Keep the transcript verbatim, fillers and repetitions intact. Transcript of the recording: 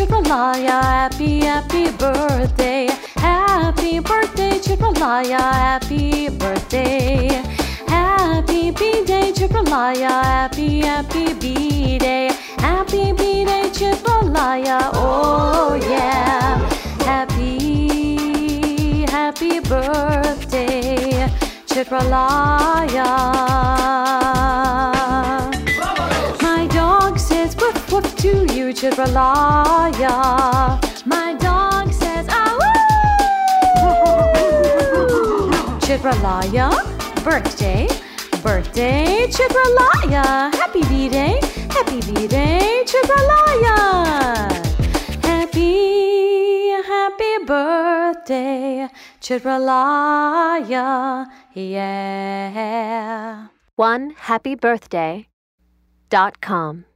Chitralaya, happy, happy birthday. Happy birthday, Chitralaya, happy birthday. Happy B-Day, Chitralaya, happy, happy B-Day. Happy B-Day, Chitralaya, oh yeah. Happy, happy birthday, Chitralaya. My dog says woof woof to you, Chitralaya. My dog says ah woo. Chitralaya, birthday, birthday, Chitralaya. Happy B-Day, happy B-Day, Chitralaya. Happy, happy birthday, Chitralaya, yeah. one happy birthday dot com